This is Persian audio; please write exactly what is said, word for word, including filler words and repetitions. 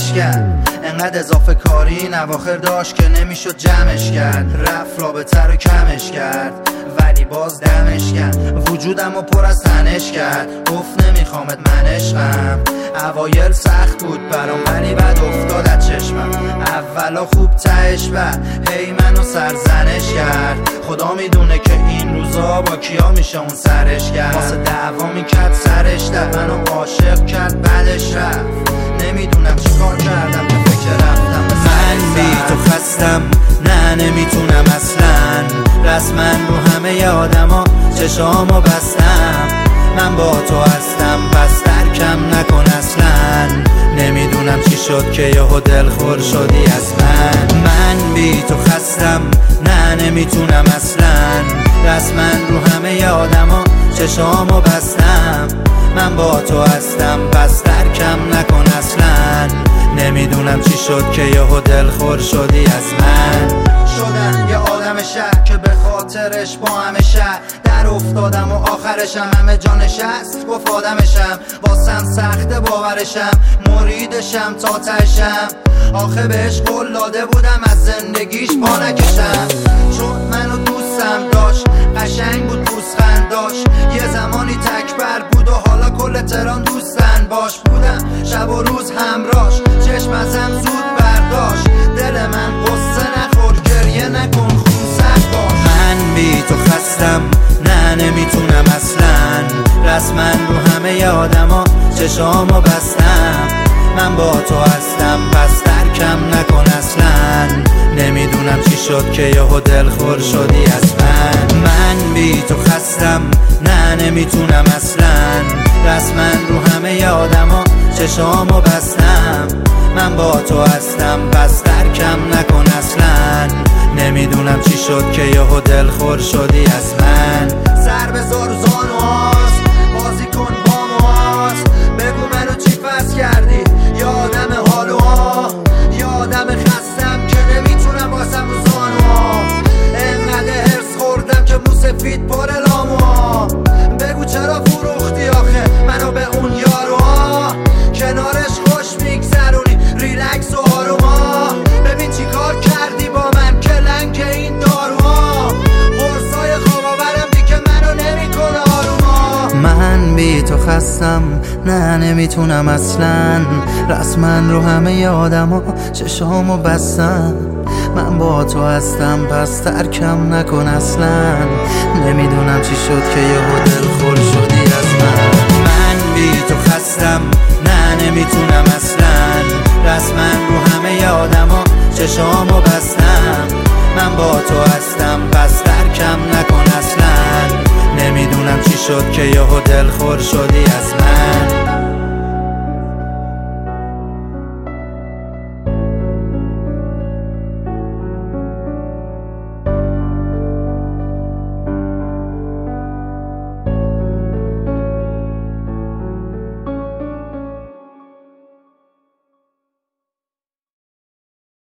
غمش کرد. انقدر اضافه کاری این اواخر داشت که نمیشد جمعش کرد. رفت رابطه رو کمش کرد ولی باز دمش کرد. وجودم رو پر از تنش کرد. گفت نمیخوامت من عشقم. اوایل سخت بود برام ولی بعد افتاد از چشمم. اولا خوب تهش بعد هی منو سرزنش کرد. خدا میدونه که این روزا با کیا میشه اون سرش کرد. واسه دعوا میکرد سرش در منو عاشق کرد بعدش رفت. نمیدونم چی کار کردم که فکر رفتم به من بی تو خستم نه نمیتونم اصلا. رسما رو همه آدما چشامو بستم. من با تو هستم پس ترکم نکن اصلا. نمیدونم چی شد که یهو دلخور شدی از من. من بی تو خستم نه نمیتونم اصلا. رسما رو همه آدما چشامو بستم. من با تو هستم پس ترکم نکن اصلا. نمیدونم چی شد که یهو دلخور شدی از من. شدم یه آدم شهر که به خاطرش با همه شهر در افتادم و آخرشم همه جانش هست. گفت آدمشم واسم سخت باورشم. مریدشم تا تشم. آخه بهش قول داده بودم از زندگیش پا نکشم. چون منو دوستم داشت قشنگ بود پوزخند داشت. یه زمانی تکبر بود و حالا کل تهران دوستن باش بودم. شب و روز همراش چشم ازم زود برداشت. دل من قصه نخور گریه نکن خون سرد باش. من بی تو خستم نه نمیتونم اصلا. رسما رو همه آدما چشامو بستم. من با تو هستم پس ترکم نکن اصلا. نمیدونم چی شد که یهو دلخور شدی از من. من بی تو خستم نه نمیتونم اصلا. رسما رو همه آدما چشامو بستم. من با تو هستم پس ترکم نکن اصلا. نمیدونم چی شد که یهو دلخور شدی از من. سر بذار و زانوهاست بازی کن با موهاست. بگو منو چی فرض کردی یا آدم حالوها یا آدم خستم که نمیتونم باسم رو زانوها. انقدر هرس خوردم که مو سفید پر لاموها. بگو چرا فروختی آخه منو به اون یاروها. کنارش خوش میگذرونی ریلکس و آروما. ببین چی کار کردی با من که لنگ این داروها. قرصای خواب آورم دی که منو نمیکنه آروما. من بی تو خستم نه نمیتونم اصلا. رسما رو همه آدما چشامو بستم. من با تو هستم پس ترکم نکن اصلا. نمیدونم چی شد که یهو دلخور شدی از من. من بی تو خستم نه نمیتونم اصلا. رسما رو همه آدما چشامو بستم. من با تو هستم پس ترکم نکن اصلا. نمیدونم چی شد که یهو دلخور شدی از من.